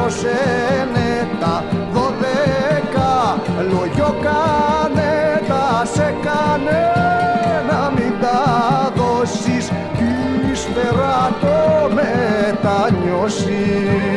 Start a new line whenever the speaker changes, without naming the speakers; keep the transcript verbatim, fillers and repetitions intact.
πληρώσαινε τα δώδεκα λόγιο κάνε τα σε κάνε να μην τα δώσεις κι ύστερα το μετανιώσεις.